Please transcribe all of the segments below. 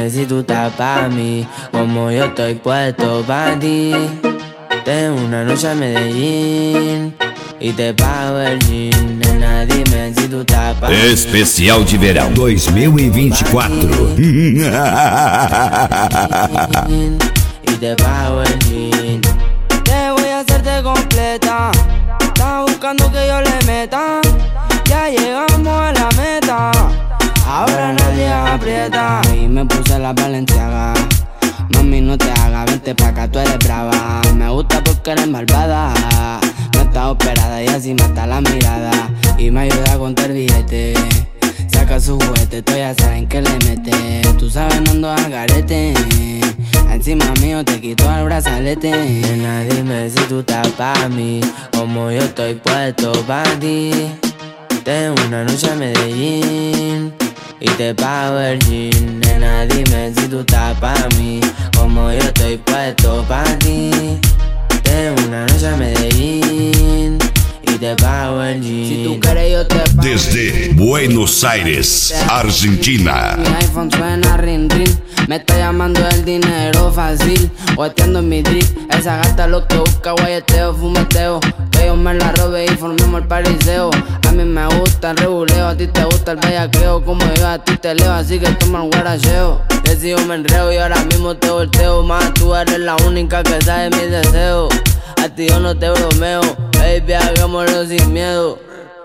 dime si tú estás pa' mí, como yo estoy puesto pa' ti. Tengo una noche a Medellín y te pago el jean. Nena, dime si tú estás pa' mí. Especial de verão 2024. Y te pago el jean. Te voy a hacerte completa. Estás buscando que yo le meta. Ya llegamos a la meta. Ahora nadie aprieta. Y me puse la Balenciaga. Mami, no te hagas, vente pa' acá, tú eres brava. Me gusta porque eres malvada. No está operada y así mata la mirada. Y me ayuda a contar billete. Saca su juguete, tú ya saben que le mete. Tú sabes, no ando al garete. Encima mío te quito el brazalete. Nena, dime si tú estás pa' mí, como yo estoy puesto pa' ti. Tengo una noche a Medellín y te pago el jean. Nena, dime si tú estás pa' mí, como yo estoy puesto pa' ti. Tengo una noche a Medellín y te pago el jean. Si tú quieres yo te pago. Desde Buenos Aires, Argentina. Mi iPhone suena ring ring. Me está llamando el dinero fácil, guateando en mi drip. Esa gata lo que busca, guayeteo, fumeteo. Que yo me la robe y formemos el pariseo. A mí me gusta el reguleo, a ti te gusta el bellaqueo. Como yo a ti te leo, así que toma el guaracheo. Que si yo me enreo y ahora mismo te volteo. Más tú eres la única que sabe mis deseos. A ti yo no te bromeo, baby, hagámoslo sin miedo.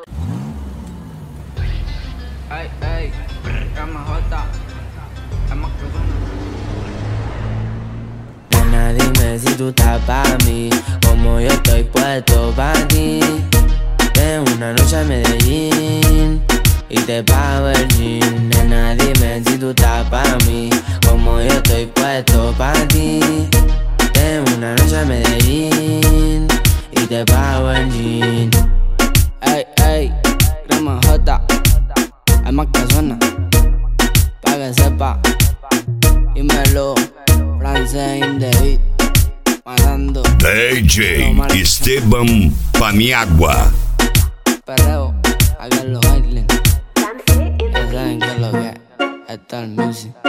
Ay, ay, MJ. Nena, dime si tú estás pa' mí, como yo estoy puesto pa' ti. Tengo una noche a Medellín y te pago el jean. Nena, dime si tú estás pa' mí, como yo estoy puesto pa' ti. Tengo una noche a Medellín y te pago el jean. Ey, ey, Crema J, hay más que suena, pa' que sepa. Dímelo, francés in the beat, matando. DJ Esteban Paniagua. Perreo, a que lo bailen. Ya saben que lo que es el music.